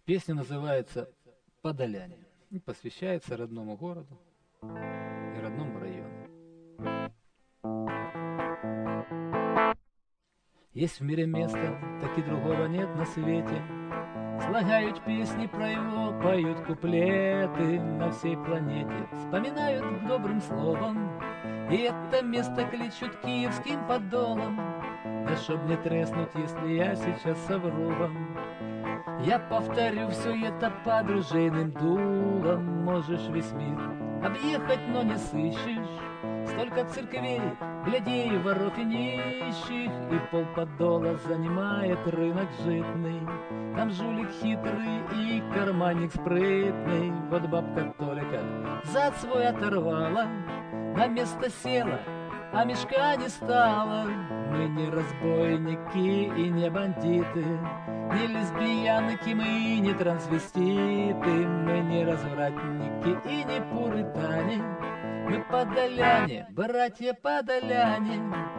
Песня называется «Подоляне» и посвящается родному городу и родному району. Есть в мире место, так и другого нет на свете. Слагают песни про его, поют куплеты на всей планете. Вспоминают добрым словом, и это место кличут киевским подолом. Да чтоб не треснуть, если я сейчас совру вам, я повторю все это под ружейным дулом. Можешь весь мир объехать, но не сыщешь столько церквей, глядей, воров и нищих. И полподола занимает рынок житный. Там жулик хитрый и карманник спрытный. Вот бабка только зад свой оторвала, на место села, а мешка не стало. Мы не разбойники и не бандиты, не лесбиянки мы, не трансвеститы. Мы не развратники и не пуритане. Мы подоляне, братья подоляне.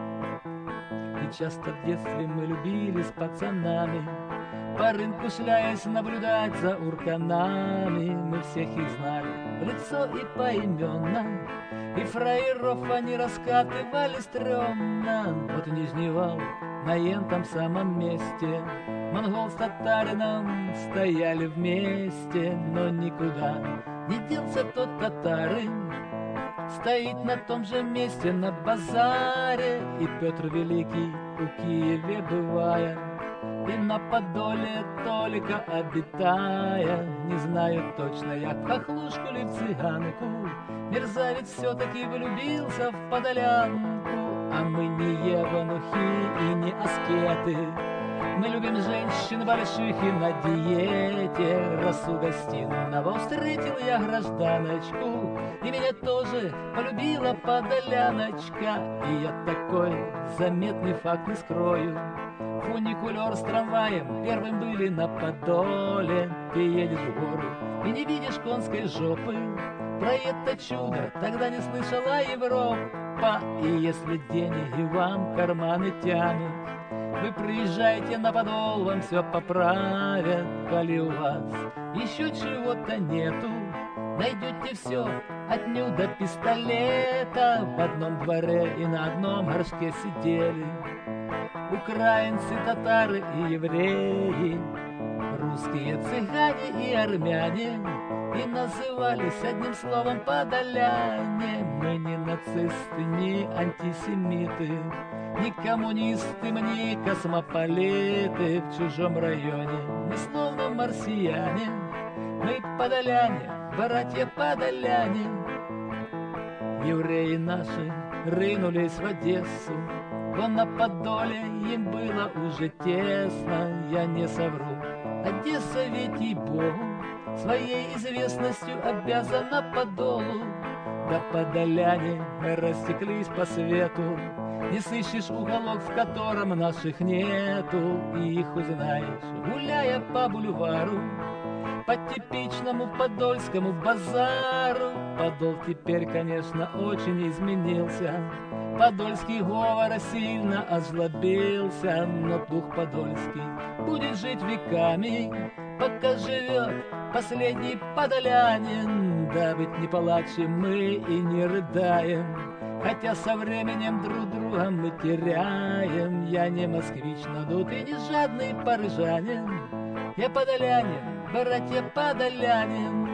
И часто в детстве мы любили с пацанами по рынку шляясь наблюдать за урканами. Мы всех их знали в лицо и поименно, и фраеров они раскатывали стрёмно. Вот Нижний Вал на этом самом месте монгол с татарином стояли вместе. Но никуда не делся тот татарин, стоит на том же месте на базаре. И Петр Великий у Киеве бывая, и на Подоле только обитая, не знаю точно, я в хохлушку ли в цыганку, мерзавец все-таки влюбился в подолянку. А мы не евнухи и не аскеты, мы любим женщин больших и на диете. Раз у гостиного встретил я гражданочку, и меня тоже полюбила подоляночка. И я такой заметный факт не скрою: фуникулер с трамваем первым были на Подоле. Ты едешь в гору и не видишь конской жопы, про это чудо тогда не слышала Европа. И если деньги вам карманы тянут, вы приезжайте на Подол, вам все поправят. Коли у вас еще чего-то нету, найдете все от ню до пистолета. В одном дворе и на одном горшке сидели украинцы, татары и евреи, русские, цыгане и армяне, и назывались одним словом подоляне. Мы не нацисты, не антисемиты, не коммунисты, мы не космополиты. В чужом районе мы словно марсиане. Мы подоляне, братья подоляне. Евреи наши рынулись в Одессу, но на Подоле им было уже тесно. Я не совру, Одесса ведь и Богу своей известностью обязана Подолу. Да подоляне растеклись по свету, не сыщешь уголок, в котором наших нету. И их узнаешь, гуляя по бульвару, по типичному подольскому базару. Подол теперь, конечно, очень изменился, подольский говор сильно озлобился. Но дух подольский будет жить веками, пока живет последний подолянин. Да ведь не плачем мы и не рыдаем, хотя со временем друг друга мы теряем. Я не москвич надутый, не жадный парижанин, я подолянин, братья подолянин.